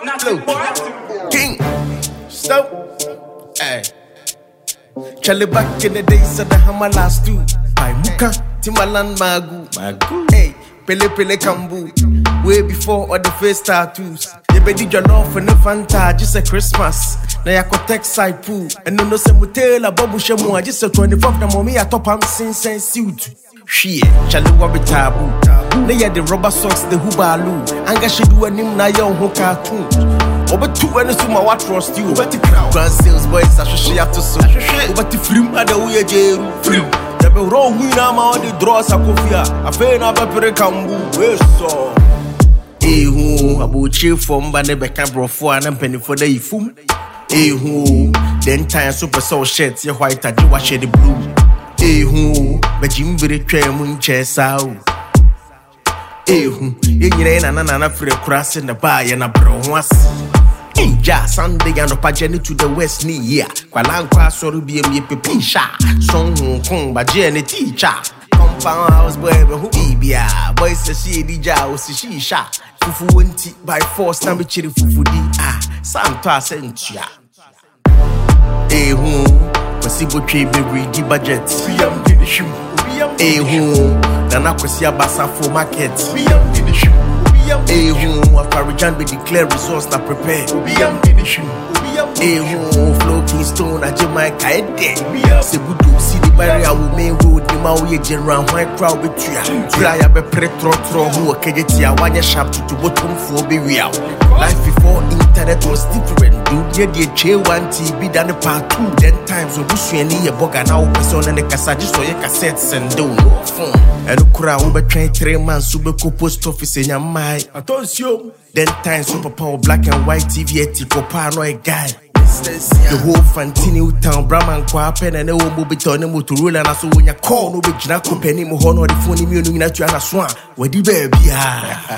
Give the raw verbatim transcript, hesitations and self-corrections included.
King, stop. Hey. Charlie back in the days of the hammer last two. By Muka, Timbaland Magu. Magu. Hey, Pele Pele Kambu. Way before all the face tattoos. You better your love for the Fanta, just a Christmas. Now you could text side pool. And no se mutela babu shemu. Just a twenty-fourth na mommy at top I'm since and suit. Shit, Charlie wabi taboo. Now you the rubber socks, the hubalu. Anga she do a nim na young ho cartoons. Over two and so my trust you. Over the crowd. Grand sales boys, I should share to so. Over the film, I don't wear jail. Film. The wrong winner, I'm on the draws. I go fear. I feel I'm a very cambu. Where's so? Eh, who about chill from Banebeka bro for an penny for the ifum. Eh, who then time super soul shirts, your white, I do wash the blue. Eh, who but Jim very train moon chess out. Eh, who you ain't an anana for a cross in the bar and a bro was. Ja Sunday and a journey to the west knee yeah. Kwalanqua sorry be me pepisha. Song Kong by Jenny teacher. Compound house boy who be ya. Boys say she dija o si sha. Fufu wenti by force na me chiri fufu di ah. Santa sentia. Eh hu possible trade be di budget. We am di the shoe. Eh hu na na kwesi abasa for market. We am di the shoe. Eh, who Afarijan be declare resource na prepare. Eh, who flow Kingston na Jamaica ede. Sebudu see the barrier we main road. Ni ma we general white crowd be tuya. Tuya ya be pre tro tro who okejeti ya wanye sharp to bottom for be real. Life before internet was different. Do ye the che one T V than the part two. Then times we busu any ye boga na person and the cassette so ye cassettes and do no phone. And ukura we be train three months so be ko post office in your mind. Attention. Then time super power black and white T V at for paranoid guy. The whole Fantini town Brahman Quapen and no movie turn him to rule and so when you call no big Janaco penny more on the phone immune in that you are a swan. Where the baby?